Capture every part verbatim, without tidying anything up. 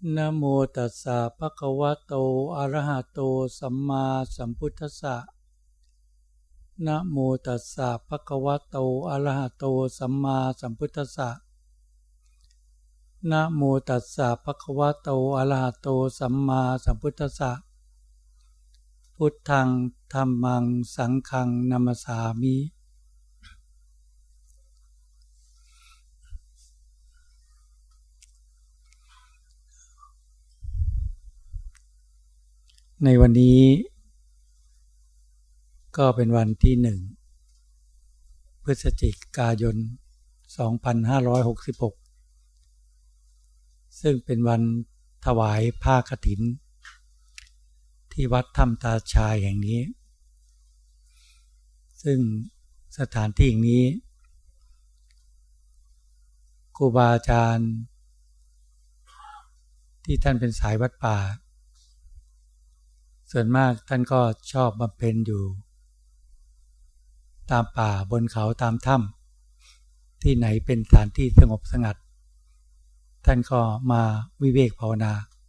นะโมตัสสะภะคะวะโตอะระหะโตสัมมาสัมพุทธัสสะนะโมตัสสะภะคะวะโตอะระหะโตสัมมาสัมพุทธัสสะนะโมตัสสะภะคะวะโตอะระหะโตสัมมาสัมพุทธัสสะพุทธังธัมมังสังฆังนัมมสามิในวันนี้ก็เป็นวันที่หนึ่งพฤศจิกายนสองพันห้าร้อยหกสิบหกซึ่งเป็นวันถวายผ้ากฐินที่วัดถ้ำตาชายแห่งนี้ซึ่งสถานที่แห่งนี้ครูบาอาจารย์ที่ท่านเป็นสายวัดป่าส่วนมากท่านก็ชอบบำเพ็ญอยู่ตามป่าบนเขาตามถ้ำที่ไหนเป็นสถานที่สงบสงัดท่านก็มาวิเวกภาวนา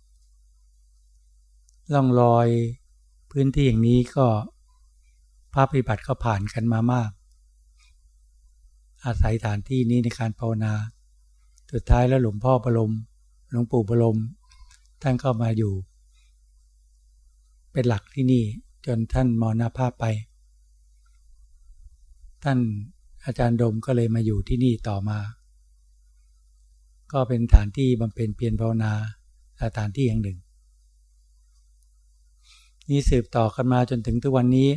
ล่องลอยพื้นที่อย่างนี้ก็พระปฏิบัติก็ผ่านกันมามากอาศัยสถานที่นี้ในการภาวนาสุดท้ายแล้วหลวงพ่อบรมหลวงปู่บรมท่านก็มาอยู่เป็นหลักที่นี่จนท่านมรณภาพไปท่านอาจารย์ดมก็เลยมาอยู่ที่นี่ต่อมาก็เป็นสถานที่บำเพ็ญเพียรภาวนาสถานที่แห่งหนึ่งนี่สืบต่อกันมาจนถึงทุกวันนี้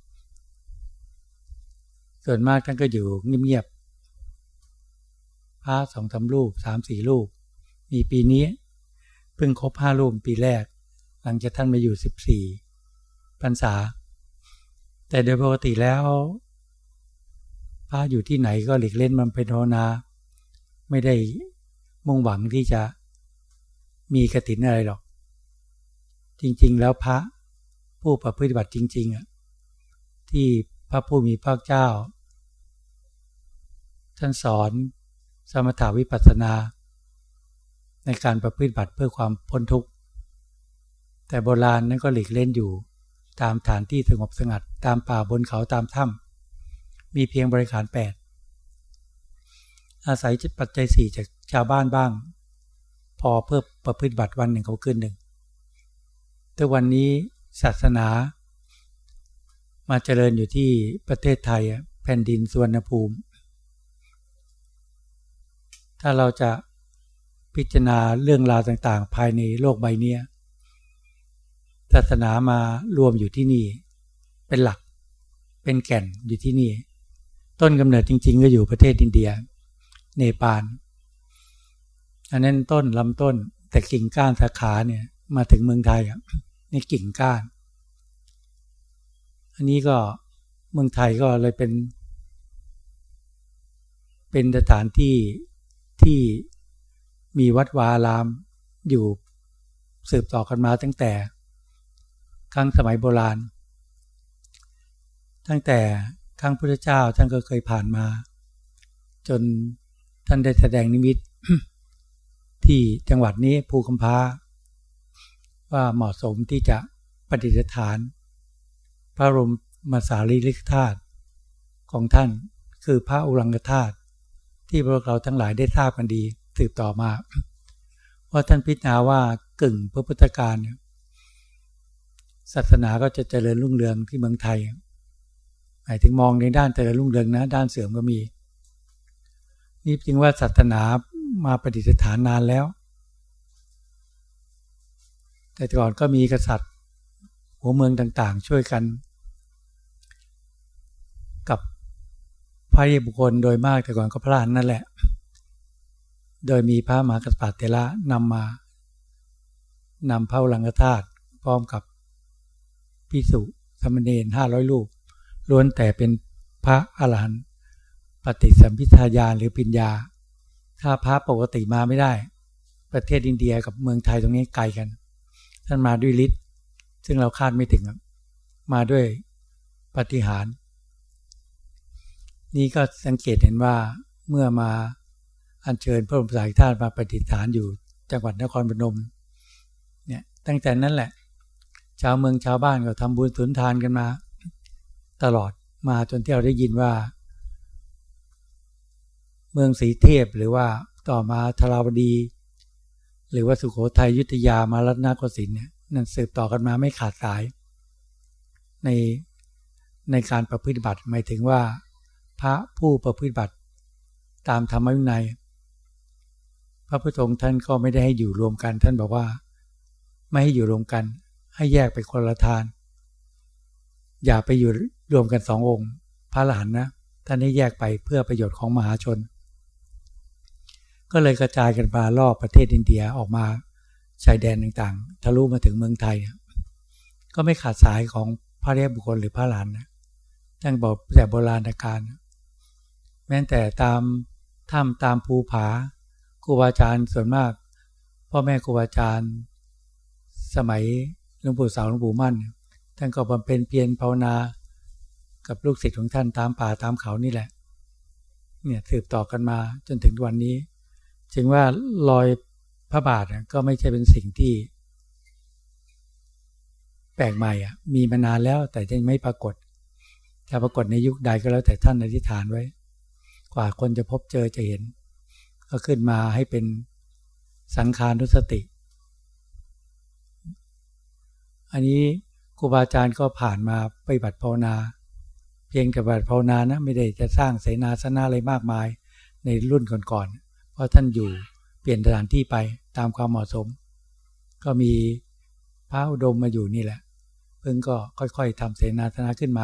ส่วนมากท่านก็อยู่เงียบๆพระสองสามรูปสามสี่รูปมีปีนี้เพิ่งครบห้ารูปปีแรกหลังจากท่านมาอยู่สิบสี่พรรษาแต่โดยปกติแล้วพระอยู่ที่ไหนก็หลีกเล่นบำเพ็ญภาวนาไม่ได้มุ่งหวังที่จะมีกฐินอะไรหรอกจริงๆแล้วพระผู้ประพฤติบัติจริงๆอ่ะที่พระผู้มีพระเจ้าท่านสอนสมถาวิปัสสนาในการประพฤติบัติเพื่อความพ้นทุกข์แต่โบราณนั้นก็หลีกเล่นอยู่ตามฐานที่สงบสงัดตามป่าบนเขาตามถ้ำมีเพียงบริขารแปดอาศัยปัจจัยสี่จากชาวบ้านบ้างพอเพื่อประพฤติบัติวันหนึ่งเขาคืนหนึ่งแต่วันนี้ศาสนามาเจริญอยู่ที่ประเทศไทยแผ่นดินสุวรรณภูมิถ้าเราจะพิจารณาเรื่องราวต่างๆภายในโลกใบนี้ศาสนามารวมอยู่ที่นี่เป็นหลักเป็นแก่นอยู่ที่นี่ต้นกำเนิดจริงๆก็อยู่ประเทศอินเดียเนปาลอันนั้นต้นลำต้นแต่กิ่งก้านสาขาเนี่ยมาถึงเมืองไทยอ่ะนี่กิ่งก้านอันนี้ก็เมืองไทยก็เลยเป็นเป็นสถานที่ที่มีวัดวาอารามอยู่สืบต่อกันมาตั้งแต่ครั้งสมัยโบราณตั้งแต่ครั้งพุทธเจ้าท่านก็เคยผ่านมาจนท่านได้แสดงนิมิต ที่จังหวัดนี้ภูคำพาว่าเหมาะสมที่จะประดิษฐานพระบรมสารีริกธาตุของท่านคือพระอุรังคธาตุที่พวกเราทั้งหลายได้ทราบกันดีสืบต่อมาว่าท่านพิจารณาว่ากึ่งพระพุทธกาลศาสนาก็จะเจริญรุ่งเรืองที่เมืองไทยหมายถึงมองในด้านเจริญรุ่งเรืองนะด้านเสื่อมก็มีนี่จริงว่าศาสนามาประดิษฐานนานแล้วแต่ก่อนก็มีกษัตริย์หัวเมืองต่างๆช่วยกันกับพระบุคคลโดยมากแต่ก่อนก็พระอรหันต์นั่นแหละโดยมีพระมหากษัตริย์เถระนำมานำพระอุรังคธาตุพร้อมกับภิกษุสามเณรห้าร้อยรูปล้วนแต่เป็นพระอรหันต์ปฏิสัมภิทาญาณหรือปัญญาถ้าพระปกติมาไม่ได้ประเทศอินเดียกับเมืองไทยตรงนี้ไกลกันท่านมาด้วยฤทธิ์ซึ่งเราคาดไม่ถึงมาด้วยปาฏิหาริย์นี่ก็สังเกตเห็นว่าเมื่อมาอัญเชิญพระบรมสารีริกธาตุมาประดิษฐานอยู่จังหวัดนครพนมตั้งแต่นั้นแหละชาวเมืองชาวบ้านก็ทำบุญสุนทานกันมาตลอดมาจนที่เราได้ยินว่าเมืองศรีเทพหรือว่าต่อมาธาราวดีหรือว่าสุโขทัยอยุธยามารัตนโกสินทร์เนี่ยนั่นสืบต่อกันมาไม่ขาดสายในในการประพฤติบัติหมายถึงว่าพระผู้ประพฤติบัติตามธรรมวินัยพระพุทธองค์ท่านก็ไม่ได้ให้อยู่รวมกันท่านบอกว่าไม่ให้อยู่รวมกันให้แยกไปคนละทานอย่าไปอยู่รวมกันสององค์พระอรหันต์นะท่านให้แยกไปเพื่อประโยชน์ของมหาชนก็เลยกระจายกันมารอบประเทศอินเดียออกมาชายแดนต่างๆทะลุมาถึงเมืองไทยก็ไม่ขาดสายของพระอริยบุคคลหรือพระอรหันต์นะตั้งบอกแต่โบราณกาลแม้แต่ตามถ้ำตามภูผาครูบาอาจารย์ส่วนมากพ่อแม่ครูบาอาจารย์สมัยหลวงปู่เสาหลวงปู่มั่นท่านก็บำเพ็ญเพียรภาวนากับลูกศิษย์ของท่านตามป่าตามเขานี่แหละเนี่ยสืบต่อกันมาจนถึงวันนี้จึงว่ารอยพระบาทก็ไม่ใช่เป็นสิ่งที่แปลกใหม่อ่ะมีมานานแล้วแต่ยังไม่ปรากฏจะปรากฏในยุคใดก็แล้วแต่ท่านอธิษฐานไว้กว่าคนจะพบเจอจะเห็นก็ขึ้นมาให้เป็นสังฆานุสติอันนี้ครูบาอาจารย์ก็ผ่านมาปฏิบัติภาวนาเพียงแต่ปฏิบัติภาวนานะไม่ได้จะสร้างเสนาสนะอะไรมากมายในรุ่นก่อนๆเพราะท่านอยู่เปลี่ยนสถานที่ไปตามความเหมาะสมก็มีพระอุดมมาอยู่นี่แหละเพิ่งก็ค่อยๆทำเสนาสนะขึ้นมา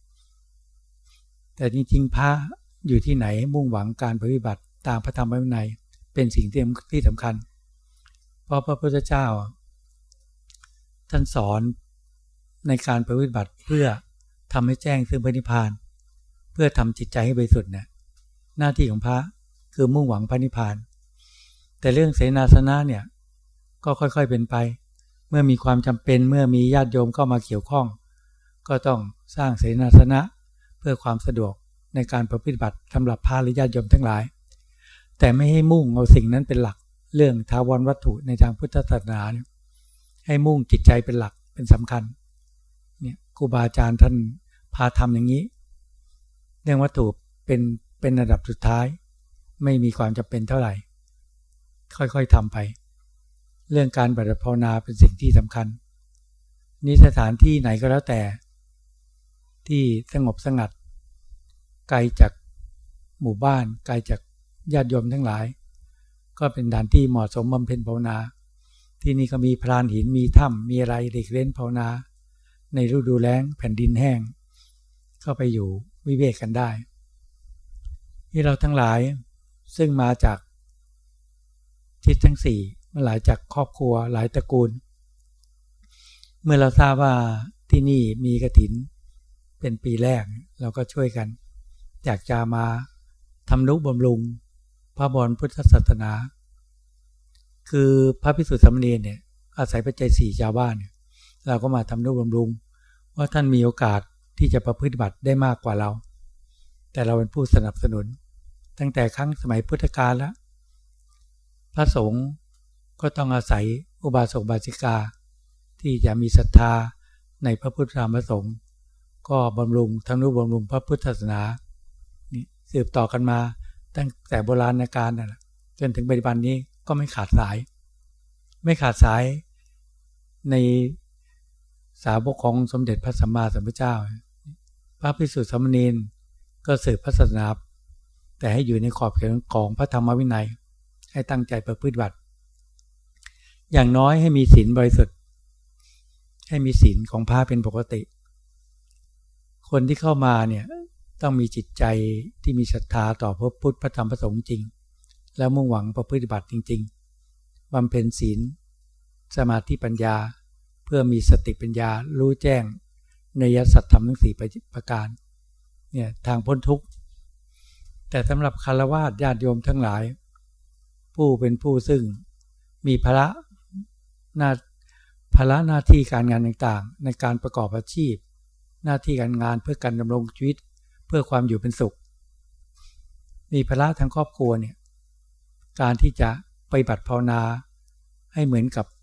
แต่จริงๆพระอยู่ที่ไหนมุ่งหวังการปฏิบัติตามพระธรรมวินัยเป็นสิ่งที่สำคัญเพราะพระพุทธเจ้าท่านสอนในการปฏิบัติเพื่อทำให้แจ้งซึ่งพระนิพพานเพื่อทำจิตใจให้บริสุทธิ์เนี่ยหน้าที่ของพระคือมุ่งหวังพระนิพพานแต่เรื่องเสนาสนะเนี่ยก็ค่อยๆเป็นไปเมื่อมีความจำเป็นเมื่อมีญาติโยมเข้ามาเกี่ยวข้องก็ต้องสร้างเสนาสนะเพื่อความสะดวกในการปฏิบัติสำหรับพระหรือญาติโยมทั้งหลายแต่ไม่ให้มุ่งเอาสิ่งนั้นเป็นหลักเรื่องทาวรวัตถุในทางพุทธศาสนาให้มุ่งจิตใจเป็นหลักเป็นสำคัญเนี่ยครูบาอาจารย์ท่านพาทำอย่างนี้เรื่องวัตถุเป็นเป็นระดับสุดท้ายไม่มีความจำเป็นเท่าไหร่ค่อยๆทำไปเรื่องการปฏิบัติภาวนาเป็นสิ่งที่สำคัญนี่สถานที่ไหนก็แล้วแต่ที่สงบสงัดไกลจากหมู่บ้านไกลจากญาติโยมทั้งหลายก็เป็นสถานที่เหมาะสมบำเพ็ญภาวนาที่นี่ก็มีพรานหินมีถ้ำมีอะไรเด็กเล่นภาวนาในฤดูแล้งแผ่นดินแห้งเข้าไปอยู่วิเวกกันได้ที่เราทั้งหลายซึ่งมาจากทิศทั้งสี่มาหลายจากครอบครัวหลายตระกูลเมื่อเราทราบว่าที่นี่มีกฐินเป็นปีแรกเราก็ช่วยกันอยากจะมาทำนุบำรุงพระบรมพุทธศาสนาคือพระภิกษุสามเณรเนี่ยอาศัยปัจจัยสี่ชาวบ้านเนี่ยเราก็มาทำนุบำรุงว่าท่านมีโอกาสที่จะประพฤติบัติได้มากกว่าเราแต่เราเป็นผู้สนับสนุนตั้งแต่ครั้งสมัยพุทธกาลแล้วพระสงฆ์ก็ต้องอาศัยอุบาสกบาสิกาที่จะมีศรัทธาในพระพุทธธรรมพระสงฆ์ก็บำรุงทำนุบำรุงพระพุทธศาสนานี่สืบต่อกันมาตั้งแต่โบราณกาลนั่นแหละจนถึงปัจจุบันนี้ก็ไม่ขาดสายไม่ขาดสายในสาวกของสมเด็จพระสัมมาสัมพุทธเจ้าพระภิกษุสามเณรก็สืบพระศาสนาแต่ให้อยู่ในขอบเขตของพระธรรมวินัยให้ตั้งใจประพฤติบัติอย่างน้อยให้มีศีลบริสุทธิ์ให้มีศีลของพระเป็นปกติคนที่เข้ามาเนี่ยต้องมีจิตใจที่มีศรัทธาต่อพระพุทธพระธรรมพระสงฆ์จริงแล้วมุ่งหวังประพฤติบัติจริงๆบำเพ็ญศีลสมาธิปัญญาเพื่อมีสติปัญญารู้แจ้งในยสัจธรรมทั้งสี่ประการเนี่ยทางพ้นทุกข์แต่สำหรับฆราวาสญาติโยมทั้งหลายผู้เป็นผู้ซึ่งมีภาระหน้าภาระหน้าที่การงานต่างๆในการประกอบอาชีพหน้าที่การงานเพื่อการดำรงชีวิตเพื่อความอยู่เป็นสุขมีภาระทางครอบครัวเนี่ยการที่จะปฏิบัติภาวนาให้เหมือนกับ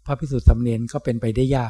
พระภิกษุสามเณรก็เป็นไปได้ยาก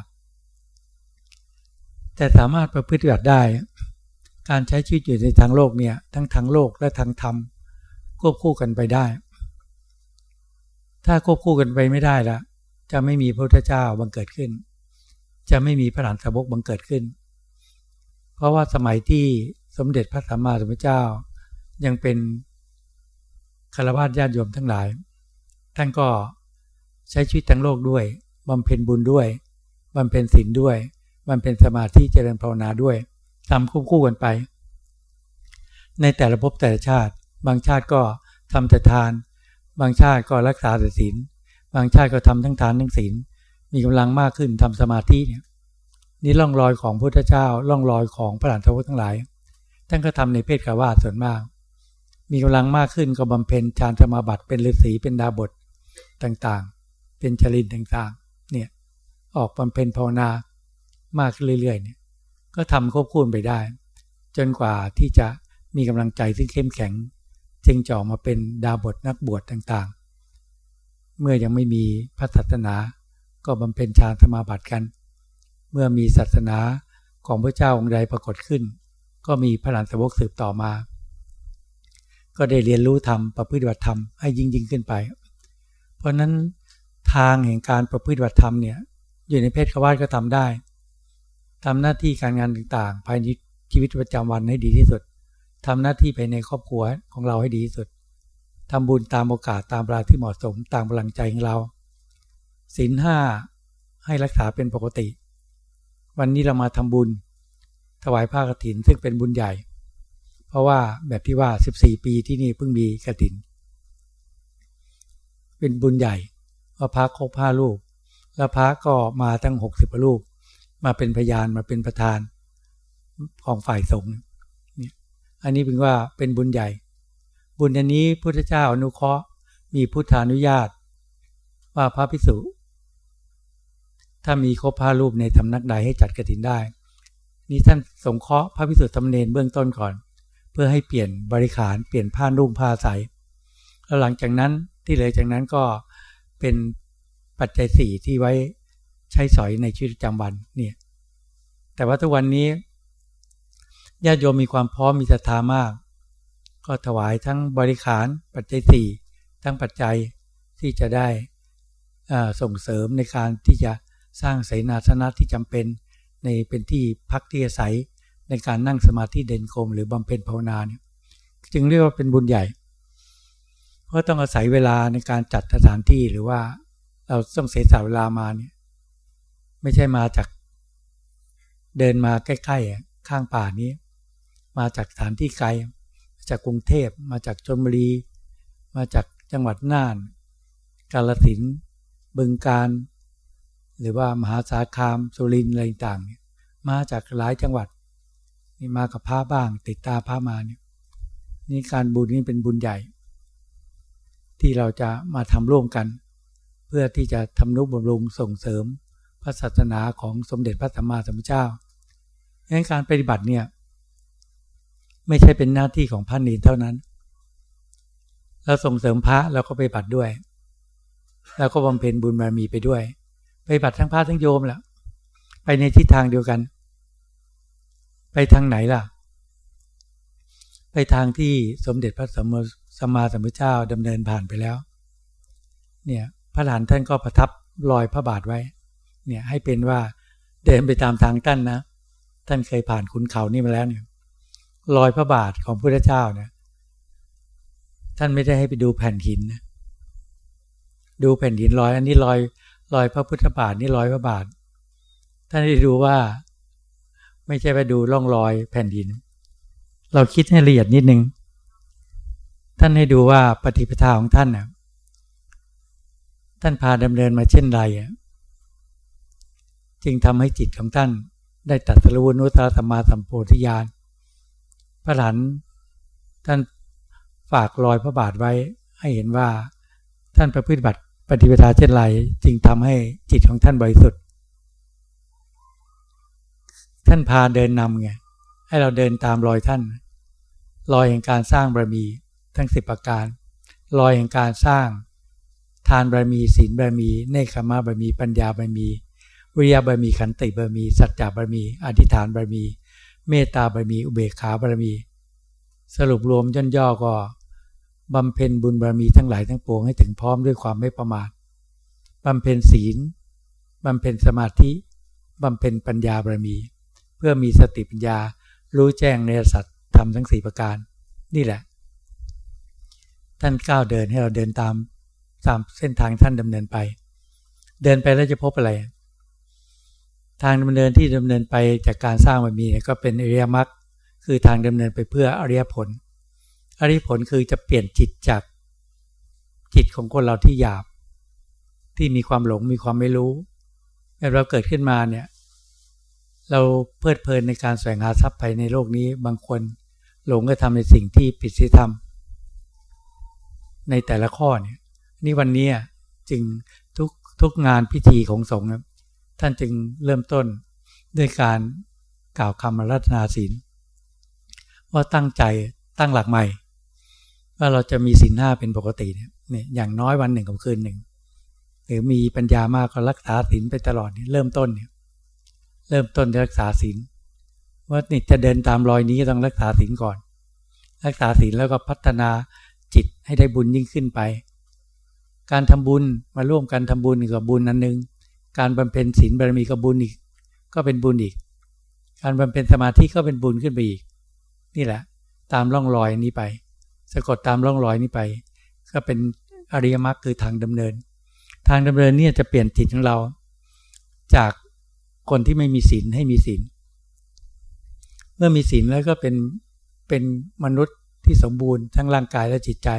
แต่สามารถประพฤติปฏิบัติได้การใช้ชีวิตอยู่ในทางโลกเนี่ยทั้งทางโลกและทางธรรมควบคู่กันไปได้ถ้าควบคู่กันไปไม่ได้ละจะไม่มีพระพุทธเจ้าบังเกิดขึ้นจะไม่มีพระอรหันตสาวกบังเกิดขึ้นเพราะว่าสมัยที่สมเด็จพระสัมมาสัมพุทธเจ้ายังเป็นฆราวาสญาติโยมทั้งหลายท่านก็ใช้ชีวิตทั้งโลกด้วยบำเพ็ญบุญด้วยบำเพ็ญศีลด้วยบำเพ็ญสมาธิเจริญภาวนาด้วยทำควบคู่กันไปในแต่ละภพแต่ละชาติบางชาติก็ทำแต่ทานบางชาติก็รักษาแต่ศีลบางชาติก็ทำทั้งทานทั้งศีลมีกำลังมากขึ้นทำสมาธิเนี่ยนี่ร่องรอยของพุทธเจ้าร่องรอยของพระอรหันตสาวกทั้งหลายท่านก็ทำในเพศฆราวาสส่วนมากมีกำลังมากขึ้นก็บำเพ็ญฌานสมาบัติเป็นฤาษีเป็นดาบทต่างๆเป็นชลินต่างๆเนี่ยออกบำเพ็ญภาวนามากขึ้นเรื่อยๆเนี่ยก็ทำควบคู่ไปได้จนกว่าที่จะมีกำลังใจที่เข้มแข็งจึงจะออกมาเป็นดาบทนักบวชต่างๆเมื่อยังไม่มีพระศาสนาก็บำเพ็ญฌานสมาบัติกันเมื่อมีศาสนาของพระเจ้าองค์ใดปรากฏขึ้นก็มีพระอรหันตสาวกสืบต่อมาก็ได้เรียนรู้ธรรมประพฤติปฏิบัติธรรมให้ยิ่งยิ่งขึ้นไปเพราะนั้นทางแห่งการประพฤติปฏิบัติธรรมเนี่ยอยู่ในเพศฆราวาสก็ทำได้ทำหน้าที่การงานต่างๆภายในชีวิตประจำวันให้ดีที่สุดทำหน้าที่ภายในครอบครัวของเราให้ดีที่สุดทำบุญตามโอกาสตามเวลาที่เหมาะสมตามกำลังใจของเราศีลห้าให้รักษาเป็นปกติวันนี้เรามาทำบุญถวายผ้ากฐินซึ่งเป็นบุญใหญ่เพราะว่าแบบที่ว่าสิบสี่ปีที่นี่เพิ่งมีกฐินเป็นบุญใหญ่ว่าพระครบห้ารูปแล้วพระก็มาตั้งหกสิบรูปมาเป็นพยานมาเป็นประธานของฝ่ายสงฆ์เนี่ยอันนี้เป็นว่าเป็นบุญใหญ่บุญอันนี้พุทธเจ้าอนุเคราะห์มีพุทธานุญาตว่าพระภิกษุถ้ามีครบห้ารูปในสำนักใดให้จัดกฐินได้นี่ท่านสงเคราะห์พระภิกษุสามเณรเบื้องต้นก่อนเพื่อให้เปลี่ยนบริขารเปลี่ยนผ้านุ่งผ้าใสแล้วหลังจากนั้นที่เหลือจากนั้นก็เป็นปัจจัยสี่ที่ไว้ใช้สอยในชีวิตประจำวันเนี่ยแต่ว่าทุกวันนี้ญาติโยมมีความพร้อมมีศรัทธามากก็ถวายทั้งบริขารปัจจัยสี่ทั้งปัจจัยที่จะได้ส่งเสริมในการที่จะสร้างเสนาสนะที่จำเป็นในเป็นที่พักที่อาศัยในการนั่งสมาธิเด่นโคมหรือบำเพ็ญภาวนาเนี่ยจึงเรียกว่าเป็นบุญใหญ่เพราะต้องอาศัยเวลาในการจัดสถานที่หรือว่าเราต้องเสียสละเวลามาเนี่ยไม่ใช่มาจากเดินมาใกล้ๆข้างป่านี้มาจากสถานที่ไกลจากกรุงเทพมาจากชลบุรีมาจากจังหวัดน่านกาฬสินธุ์บึงกาฬหรือว่ามหาสารคามสุรินทร์อะไรต่างๆมาจากหลายจังหวัดนี่มากับพระบ้างติดตาพระมาเนี่ยนี่การบุญนี้เป็นบุญใหญ่ที่เราจะมาทำร่วมกันเพื่อที่จะทำนุบำรุงส่งเสริมพระศาสนาของสมเด็จพระสัมมาสัมพุทธเจ้าดังนั้นการปฏิบัติเนี่ยไม่ใช่เป็นหน้าที่ของพระเนรเท่านั้นเราส่งเสริมพระเราก็ปฏิบัติด้วยแล้วก็บำเพ็ญบุญบารมีไปด้วยปฏิบัติทั้งพระทั้งโยมแหละไปในทิศทางเดียวกันไปทางไหนล่ะไปทางที่สมเด็จพระสัมมาสัมพุทธเจ้าดำเนินผ่านไปแล้วเนี่ยพระหลานท่านก็ประทับรอยพระบาทไว้เนี่ยให้เป็นว่าเดินไปตามทางท่านนะท่านเคยผ่านขุนเขานี่มาแล้วเนี่ยรอยพระบาทของพระพุทธเจ้าเนี่ยท่านไม่ได้ให้ไปดูแผ่นหินนะดูแผ่นหินรอยอันนี้รอยรอยพระพุทธบาทนี่รอยพระบาทท่านได้ดูว่าไม่ใช่ไปดูร่องรอยแผ่นดินเราคิดให้ละเอียดนิดนึงท่านให้ดูว่าปฏิปทาของท่านน่ะท่านพาดำเนินมาเช่นไรจึงทำให้จิตของท่านได้ตรัสรู้นุตตรสัมมาสัมโพธิญาณพระหลานท่านฝากรอยพระบาทไว้ให้เห็นว่าท่านประพฤติบัติปฏิปทาเช่นไรจึงทำให้จิตของท่านบริสุทธิ์ท่านพาเดินนำไงให้เราเดินตามรอยท่านรอยแห่งการสร้างบารมีทั้งสิบประการรอยแห่งการสร้างทานบารมีศีลบารมีเนคขมะบารมีปัญญาบารมีวิริยะบารมีขันติบารมีสัจจะบารมีอธิษฐานบารมีเมตตาบารมีอุเบกขาบารมีสรุปรวมย่อๆก็บำเพ็ญบุญบารมีทั้งหลายทั้งปวงให้ถึงพร้อมด้วยความไม่ประมาทบำเพ็ญศีลบำเพ็ญสมาธิบำเพ็ญปัญญาบารมีเพื่อมีสติปัญญารู้แจ้งในสัจธรรมทั้งสี่ประการนี่แหละท่านก้าวเดินให้เราเดินตามตามเส้นทางท่านดำเนินไปเดินไปแล้วจะพบอะไรทางดำเนินที่ดำเนินไปจากการสร้างบารมีก็เป็นอริยมรรคคือทางดำเนินไปเพื่ออริยผลอริยผลคือจะเปลี่ยนจิตจากจิตของคนเราที่หยาบที่มีความหลงมีความไม่รู้แบบเราเกิดขึ้นมาเนี่ยเราเพลิดเพลินในการแสวงหาทรัพย์ภายในโลกนี้บางคนหลงก็ทำในสิ่งที่ผิดศีลธรรมในแต่ละข้อเนี่ยนี่วันนี้จึงทุกทุกงานพิธีของสงฆ์ท่านจึงเริ่มต้นด้วยการกล่าวคำอาราธนาศีลว่าตั้งใจตั้งหลักใหม่ว่าเราจะมีศีลห้าเป็นปกติเนี่ยอย่างน้อยวันหนึ่งกับคืนหนึ่งหรือมีปัญญามากก็รักษาศีลไปตลอดเริ่มต้นเนี่ยเริ่มต้นรักษาศีลว่านี่จะเดินตามรอยนี้ต้องรักษาศีลก่อนรักษาศีลแล้วก็พัฒนาจิตให้ได้บุญยิ่งขึ้นไปการทำบุญมาร่วมกันทำบุญกับบุญนั้นนึงการบำเพ็ญศีลบารมีก็บุญอีกก็เป็นบุญอีกการบำเพ็ญสมาธิก็เป็นบุญขึ้นไปอีกนี่แหละตามร่องรอยนี้ไปสะกดตามร่องรอยนี้ไปก็เป็นอริยมรรคคือทางดำเนินทางดำเนินนี่จะเปลี่ยนจิตของเราจากคนที่ไม่มีศีลให้มีศีลเมื่อมีศีลแล้วก็เป็นเป็นมนุษย์ที่สมบูรณ์ทั้งร่างกายและจิตใจ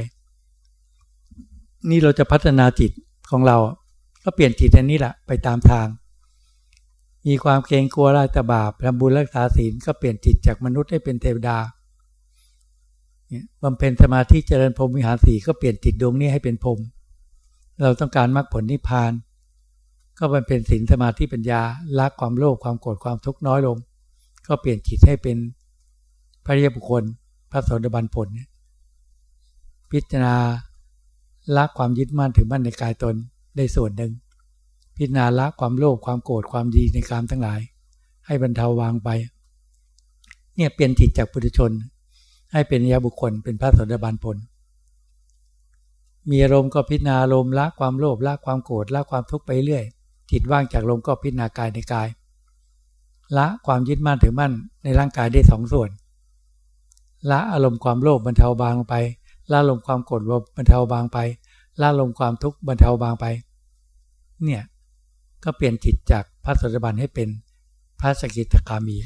นี่เราจะพัฒนาจิตของเราก็เปลี่ยนจิตอันนี้แหละไปตามทางมีความเกรงกลัวละแต่บาปทำบุญรักษาศีลก็เปลี่ยนจิตจากมนุษย์ให้เป็นเทวดาบำเพ็ญสมาธิเจริญพรหมวิหารสี่ก็เปลี่ยนจิตดวงนี้ให้เป็นพรหมเราต้องการมรรคผลนิพพานก็บำเพ็ญศีลสมาธิปัญญาละความโลภความโกรธความทุกข์น้อยลงก็เปลี่ยนจิตให้เป็นพระอริยบุคคลพระโสดาบันผลพิจารณาละความยึดมั่นถือมั่นในกายตนได้ส่วนหนึ่งพิจารณาละความโลภความโกรธความดีในกามทั้งหลายให้บรรเทาวางไปเนี่ยเปลี่ยนจิตจากปุถุชนให้เป็นอริยบุคคลเป็นพระโสดาบันผลมีอารมณ์ก็พิจารณาอารมณ์ละความโลภละความโกรธละความทุกข์ไปเรื่อยจิตว่างจากลมก็พิจารณากายในกายละความยึดมั่นถือมั่นในร่างกายได้สองส่วนละอารมณ์ความโลภบรรเทาบางไปละอารมณ์ความโกรธบรรเทาบางไปละอารมณ์ความทุกข์บรรเทาบางไปเนี่ยก็เปลี่ยนจิตจากพระโสดาบันให้เป็นพระสกิทาคามี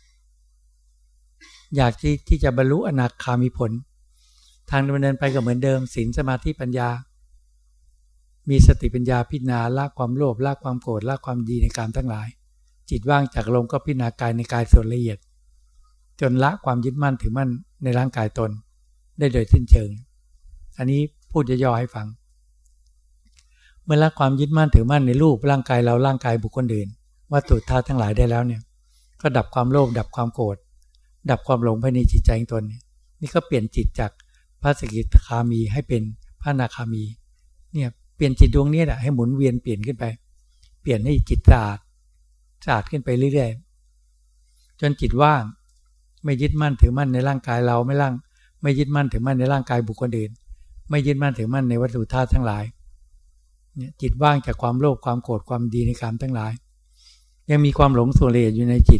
อยากที่ที่จะบรรลุอนาคามีผลทางดำเนินไปก็เหมือนเดิมศีลสมาธิปัญญามีสติปัญญาพิจารณาละความโลภละความโกรธละความดีในกามทั้งหลายจิตว่างจากลมก็พิจารณากายในกายส่วนละเอียดจนละความยึดมั่นถือมั่นในร่างกายตนได้โดยสิ้นเชิงอันนี้พูดย่อๆให้ฟังเมื่อละความยึดมั่นถือมั่นในรูปร่างกายเราร่างกายบุคคลอื่นวัตถุธาตุทั้งหลายได้แล้วเนี่ยก็ดับความโลภดับความโกรธดับความหลงภายในจิตใจของตนนี่ก็เปลี่ยนจิตจากพระสกิทาคามีให้เป็นพระอนาคามีเนี่ยเปลี่ยนจิตดวงนี้แหละให้หมุนเวียนเปลี่ยนขึ้นไปเปลี่ยนให้จิตสะอาดสะอาดขึ้นไปเรื่อยๆจนจิตว่างไม่ยึดมั่นถือมั่นในร่างกายเราไม่ร่างไม่ยึดมั่นถือมั่นในร่างกายบุคคลอื่นไม่ยึดมั่นถือมั่นในวัตถุธาตุทั้งหลายเนี่ยจิตว่างจากความโลภความโกรธความดีในกามทั้งหลายยังมีความหลงส่วนละเอียดอยู่ในจิต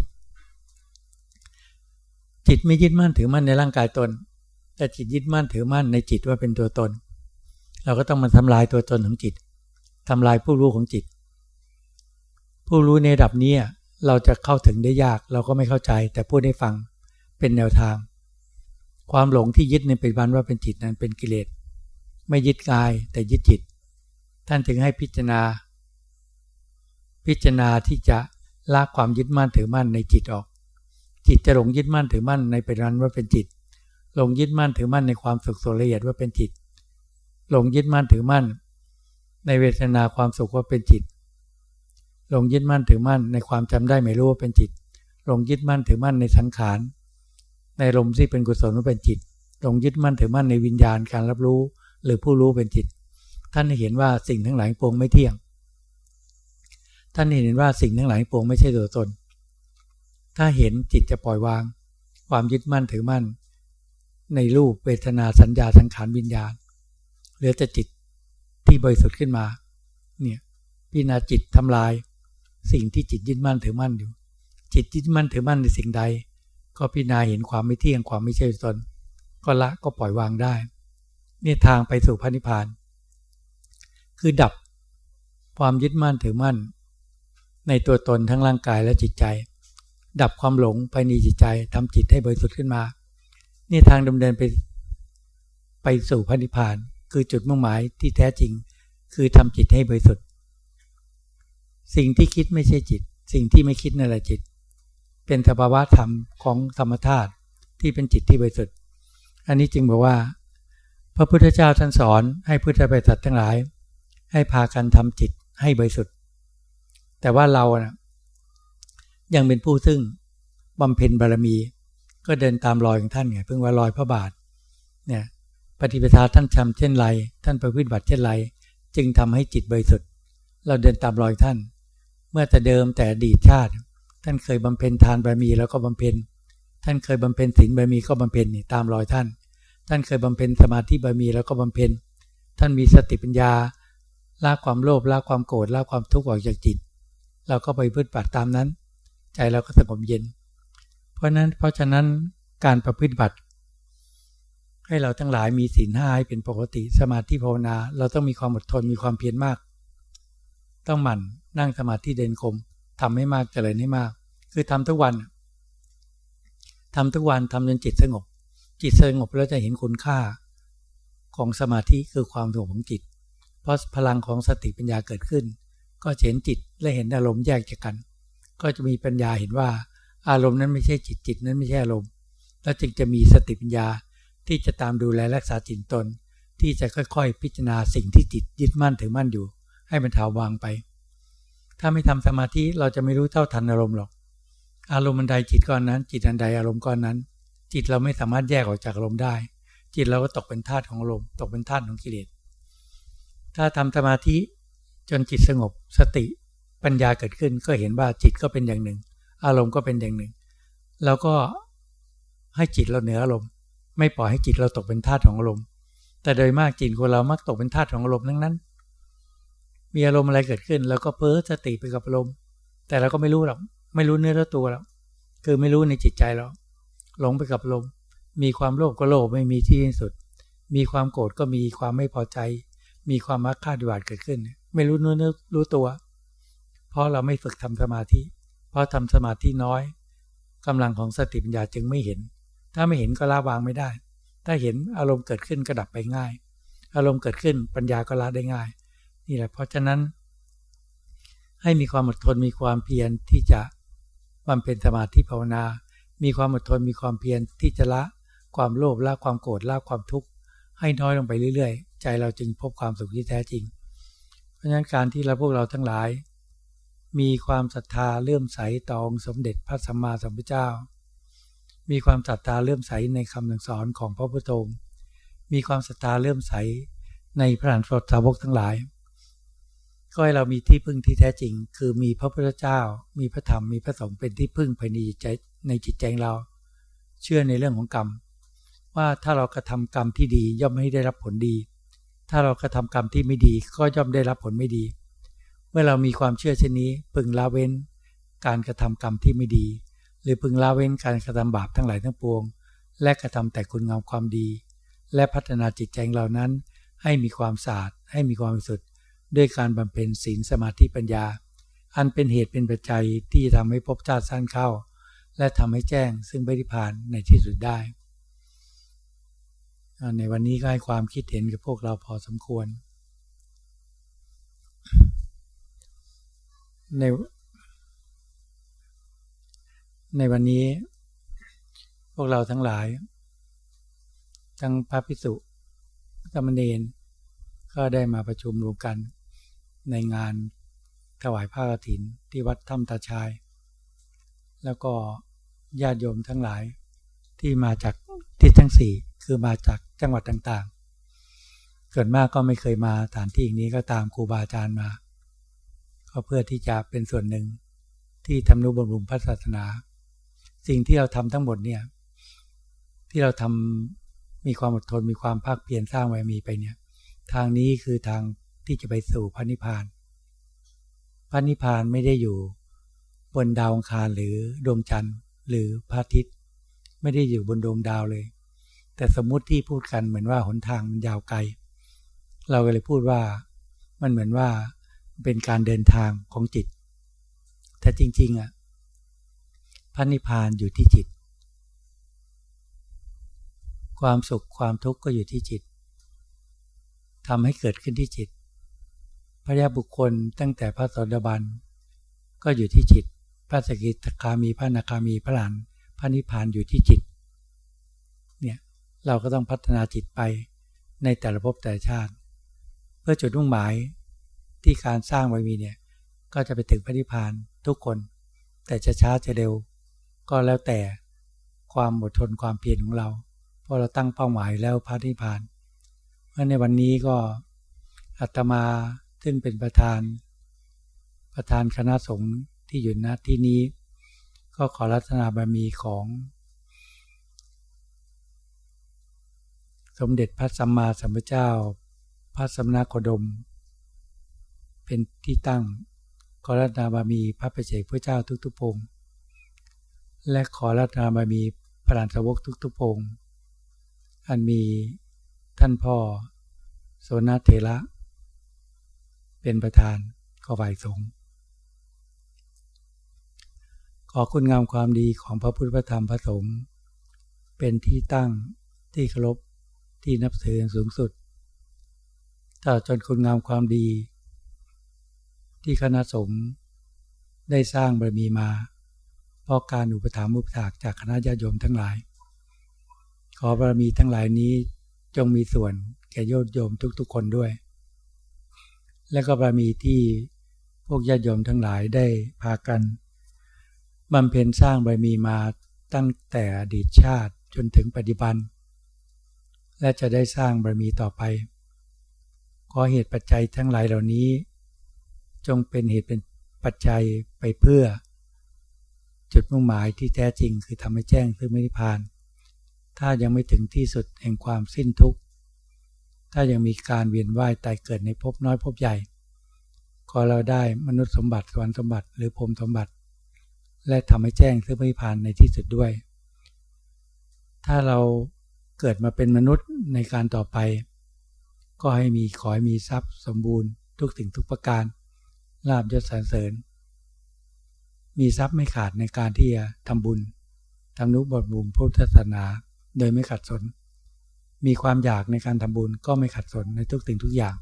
จิตไม่ยึดมั่นถือมั่นในร่างกายตนแต่จิตยึดมั่นถือมั่นในจิตว่าเป็นตัวตนเราก็ต้องมาทำลายตัวตนของจิตทำลายผู้รู้ของจิตผู้รู้ในระดับนี้เราจะเข้าถึงได้ยากเราก็ไม่เข้าใจแต่พูดให้ฟังเป็นแนวทางความหลงที่ยึดในปัจจุบันว่าเป็นจิตนั้นเป็นกิเลสไม่ยึดกายแต่ยึดจิตท่านถึงให้พิจารณาพิจารณาที่จะละความยึดมั่นถือมั่นในจิตออกจิตจะหลงยึดมั่นถือมั่นในปัจจุบันว่าเป็นจิตหลงยึดมั่นถือมั่นในความสุขส่วนละเอียดว่าเป็นจิตหลงยึดมั่นถือมั่นในเวทนาความสุขว่าเป็นจิตหลงยึดมั่นถือมั่นในความจำได้ไม่รู้ว่าเป็นจิตหลงยึดมั่นถือมั่นในสังขารในลมที่เป็นกุศลว่าเป็นจิตหลงยึดมั่นถือมั่นในวิญญาณการรับรู้หรือผู้รู้เป็นจิตท่านเห็นว่าสิ่งทั้งหลายปวงไม่เที่ยงท่านเห็นว่าสิ่งทั้งหลายปวงไม่ใช่ตัวตนถ้าเห็นจิตจะปล่อยวางความยึดมั่นถือมั่นในรูปเวทนาสัญญาสังขารวิญญาณเหลือแต่จิตที่บริสุทธิ์ขึ้นมาเนี่ยพิจารณาจิตทำลายสิ่งที่จิตยึดมั่นถือมั่นอยู่จิตยึดมั่นถือมั่นในสิ่งใดก็พิจารณาเห็นความไม่เที่ยงความไม่ใช่ตนก็ละก็ปล่อยวางได้เนี่ยทางไปสู่พระนิพพานคือดับความยึดมั่นถือมั่นในตัวตนทั้งร่างกายและจิตใจดับความหลงภายในจิตใจทำจิตให้บริสุทธิ์ขึ้นมานี่ทางดำเนินไปไปสู่พระนิพพานคือจุดมุ่งหมายที่แท้จริงคือทำจิตให้บริสุทธิ์สิ่งที่คิดไม่ใช่จิตสิ่งที่ไม่คิดนั่นแหละจิตเป็นสภาวะธรรมของธรรมธาตุที่เป็นจิตที่บริสุทธิ์อันนี้จึงบอกว่าพระพุทธเจ้าท่านสอนให้พุทธบริษัททั้งหลายให้พากันทำจิตให้บริสุทธิ์แต่ว่าเรานะยังเป็นผู้ซึ่งบำเพ็ญบารมีก็เดินตามรอยของท่านไงเพิ่งว่ารอยพระบาทเนี่ยปฏิปทาท่านทำเช่นไรท่านประพฤติบัติเช่นไรจึงทำให้จิตบริสุทธิ์เราเดินตามรอยท่านเมื่อแต่เดิมแต่อดีตชาติท่านเคยบำเพ็ญทานบารมีแล้วก็บำเพ็ญท่านเคยบำเพ็ญศีลบารมีก็บำเพ็ญนี่ตามรอยท่านท่านเคยบำเพ็ญสมาธิบารมีแล้วก็บำเพ็ญท่านมีสติปัญญาละความโลภละความโกรธละความทุกข์ออกจากจิตเราก็ไปปฏิบัติตามนั้นใจเราก็สงบเย็นเพราะนั้นเพราะฉะนั้นการประพฤติบัติให้เราทั้งหลายมีศีลห้าให้เป็นปกติสมาธิภาวนาเราต้องมีความอดทนมีความเพียรมากต้องหมั่นนั่งสมาธิเดินกรมทำให้มากเจริญให้มากคือทำทุกวันทำทุกวันทำจนจิตสงบจิตสงบแล้วจะเห็นคุณค่าของสมาธิคือความสงบของจิตเพราะพลังของสติปัญญาเกิดขึ้นก็เห็นจิตและเห็นอารมณ์แยกจากกันก็จะมีปัญญาเห็นว่าอารมณ์นั้นไม่ใช่จิตจิตนั้นไม่ใช่อารมณ์แล้วจึงจะมีสติปัญญาที่จะตามดูแลรักษาจิตตนที่จะค่อยๆพิจารณาสิ่งที่จิตยึดมั่นถือมั่นอยู่ให้มันถาวรไปถ้าไม่ทำสมาธิเราจะไม่รู้เท่าทันอารมณ์หรอกอารมณ์อันใดจิตก้อนนั้นจิตอันใดอารมณ์ก้อนนั้นจิตเราไม่สามารถแยกออกจากอารมณ์ได้จิตเราก็ตกเป็นธาตุของอารมณ์ตกเป็นธาตุของกิเลสถ้าทำสมาธิจนจิตสงบสติปัญญาเกิดขึ้นก็เห็นว่าจิตก็เป็นอย่างหนึ่งอารมณ์ก็เป็นอย่างหนึ่งแล้วก็ให้จิตเราเหนืออารมณ์ไม่ปล่อยให้จิตเราตกเป็นธาตุของอารมณ์แต่โดยมากจิตของเรามักตกเป็นธาตุของอารมณ์ทั้งนั้นมีอารมณ์อะไรเกิดขึ้นแล้วก็เพ้อสติไปกับอารมณ์แต่เราก็ไม่รู้หรอกไม่รู้เนื้อรู้ตัวหรอกคือไม่รู้ในจิตใจเราหลงไปกับอารมณ์มีความโลภก็โลภไม่มีที่สิ้นสุดมีความโกรธก็มีความไม่พอใจมีความมักฆ่าดิบาดเกิดขึ้นไม่รู้เนื้อรู้ตัวเพราะเราไม่ฝึกทำสมาธิเพราะทำสมาธิน้อยกำลังของสติปัญญาจึงไม่เห็นถ้าไม่เห็นก็ละวางไม่ได้ถ้าเห็นอารมณ์เกิดขึ้นก็ดับไปง่ายอารมณ์เกิดขึ้นปัญญาก็ละได้ง่ายนี่แหละเพราะฉะนั้นให้มีความอดทนมีความเพียรที่จะบำเพ็ญสมาธิภาวนามีความอดทนมีความเพียรที่จะละความโลภละความโกรธละความทุกข์ให้น้อยลงไปเรื่อยๆใจเราจึงพบความสุขที่แท้จริงเพราะฉะนั้นการที่เราพวกเราทั้งหลายมีความศรัทธาเลื่อมใสต่อองค์สมเด็จพระสัมมาสัมพุทธเจ้ามีความศรัทธาเลื่อมใสในคำสั่งสอนของพระพุทธองค์มีความศรัทธาเลื่อมใสในพระอรหันตสาวกทั้งหลายก็ให้เรามีที่พึ่งที่แท้จริงคือมีพระพุทธเจ้ามีพระธรรมมีพระสงฆ์เป็นที่พึ่งภายในจิตใจในจิตใจเราเชื่อในเรื่องของกรรมว่าถ้าเรากระทำกรรมที่ดีย่อมไม่ได้รับผลดีถ้าเรากระทำกรรมที่ไม่ดีก็ย่อมได้รับผลไม่ดีเมื่อเรามีความเชื่อเช่นนี้พึงละเว้นการกระทำกรรมที่ไม่ดีหรือพึงละเว้นการกระทำบาปทั้งหลายทั้งปวงและกระทำแต่คุณงามความดีและพัฒนาจิตใจเรานั้นให้มีความสะอาดให้มีความบริสุทธิ์ด้วยการบำเพ็ญศีลสมาธิปัญญาอันเป็นเหตุเป็นปัจจัยที่จะทำให้ภพชาติสั้นเข้าและทำให้แจ้งซึ่งพระนิพพานในที่สุดได้ในวันนี้ก็ให้ความคิดเห็นกับพวกเราพอสมควรในในวันนี้พวกเราทั้งหลายทั้งพระภิกษุสามเณรก็ได้มาประชุมรวมกันในงานถวายผ้ากฐินที่วัดถ้ำตาชายแล้วก็ญาติโยมทั้งหลายที่มาจากทิศทั้งสี่คือมาจากจังหวัดต่างๆส่วนมากก็ไม่เคยมาสถานที่อย่างนี้ก็ตามครูบาอาจารย์มาก็เพื่อที่จะเป็นส่วนหนึ่งที่ทำนุบำรุงพระศาสนาสิ่งที่เราทำทั้งหมดเนี่ยที่เราทำมีความอดทนมีความภาคเพียรสร้างไว้มีไปเนี่ยทางนี้คือทางที่จะไปสู่พระนิพพานพระนิพพานไม่ได้อยู่บนดาวอังคารหรือดวงจันทร์หรือพระอาทิตย์ไม่ได้อยู่บนดวงดาวเลยแต่สมมุติที่พูดกันเหมือนว่าหนทางมันยาวไกลเราก็เลยพูดว่ามันเหมือนว่าเป็นการเดินทางของจิตแต่จริงๆอ่ะพระนิพพานอยู่ที่จิตความสุขความทุกข์ก็อยู่ที่จิตทำให้เกิดขึ้นที่จิตพระยาบุคคลตั้งแต่พระโสดาบันก็อยู่ที่จิตพระสกิทาคามีพระอนาคามีพระอรหันต์พระนิพพานอยู่ที่จิตเนี่ยเราก็ต้องพัฒนาจิตไปในแต่ละภพแต่ละชาติเพื่อจุดมุ่งหมายที่การสร้างบารมีเนี่ยก็จะไปถึงพระนิพพานทุกคนแต่จะช้าจะเร็วก็แล้วแต่ความอดทนความเพียรของเราเพราะเราตั้งเป้าหมายแล้วพระนิพพานเพราะในวันนี้ก็อาตมาซึ่งเป็นประธานประธานคณะสงฆ์ที่อยู่ณที่นี้ก็ขอรัตนาบารมีของสมเด็จพระสัมมาสัมพุทธเจ้าพระสมณโคดมเป็นที่ตั้งขอรัตนาบารมีพระปัจเจกพุทธเจ้าทุกๆพระองค์และขอรัตนาบารมีพระอรหันตสาวกทุกๆพระองค์อันมีท่านพ่อโสนเถระเป็นประธานก็ฝ่ายสงฆ์ขอคุณงามความดีของพระพุทธพระธรรมพระสงฆ์เป็นที่ตั้งที่เคารพที่นับถืออย่างสูงสุดตลอดจนคุณงามความดีที่คณะสงฆ์ได้สร้างบารมีมาเพราะการอุปถัมภ์อุปถากจากคณะญาติโยมทั้งหลายขอบารมีทั้งหลายนี้จงมีส่วนแก่ญาติโยมทุกๆคนด้วยและก็บารมีที่พวกญาติโยมทั้งหลายได้พากันบำเพ็ญสร้างบารมีมาตั้งแต่อดีตชาติจนถึงปัจจุบันและจะได้สร้างบารมีต่อไปขอเหตุปัจจัยทั้งหลายเหล่านี้จงเป็นเหตุเป็นปัจจัยไปเพื่อจุดมุ่งหมายที่แท้จริงคือทำให้แจ้งซึ่งนิพพานถ้ายังไม่ถึงที่สุดแห่งความสิ้นทุกข์ถ้ายังมีการเวียนว่ายตายเกิดในภพน้อยภพใหญ่ขอเราได้มนุษย์สมบัติสวรรค์สมบัติหรือพรหมสมบัติและทำให้แจ้งซึ่งนิพพานในที่สุดด้วยถ้าเราเกิดมาเป็นมนุษย์ในการต่อไปก็ให้มีขอให้มีทรัพย์สมบูรณ์ทุกสิ่งทุกประการลาภยศสรรเสริญมีทรัพย์ไม่ขาดในการที่จะทำบุญทำนุบำรุงพุทธศาสนาโดยไม่ขัดสนมีความอยากในการทำบุญก็ไม่ขัดสนในทุกสิ่งทุกอย่าง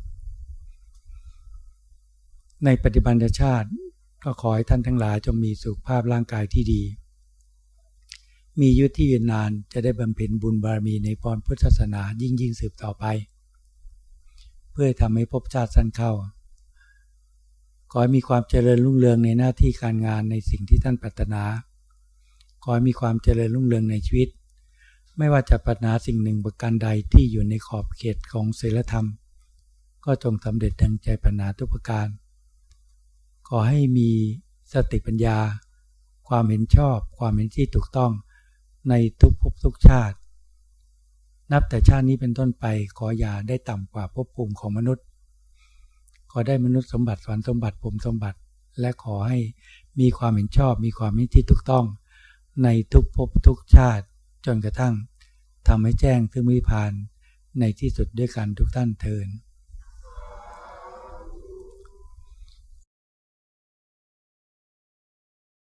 ในปัจจุบันชาติก็ขอให้ท่านทั้งหลายจงมีสุขภาพร่างกายที่ดีมีอายุที่ยืนนานจะได้บำเพ็ญบุญบารมีในพรพุทธศาสนายิ่งยิ่งสืบต่อไปเพื่อทำให้ภพชาติสั้นเข้าขอให้มีความเจริญรุ่งเรืองในหน้าที่การงานในสิ่งที่ท่านปรารถนาขอให้มีความเจริญรุ่งเรืองในชีวิตไม่ว่าจะปรารถนาสิ่งหนึ่งประการใดที่อยู่ในขอบเขตของศีลธรรมก็จงสำเร็จดังใจปรารถนาทุกประการขอให้มีสติปัญญาความเห็นชอบความเห็นที่ถูกต้องในทุกภพทุกชาตินับแต่ชาตินี้เป็นต้นไปขออย่าได้ต่ำกว่าภพภูมิของมนุษย์ขอได้มนุษย์สมบัติสวรรค์สมบัติพรหมสมบัติและขอให้มีความเห็นชอบมีความเห็นที่ถูกต้องในทุกภพทุกชาติจนกระทั่งทำให้แจ้งถึงนิพพานในที่สุดด้วยกันทุกท่านเทอญ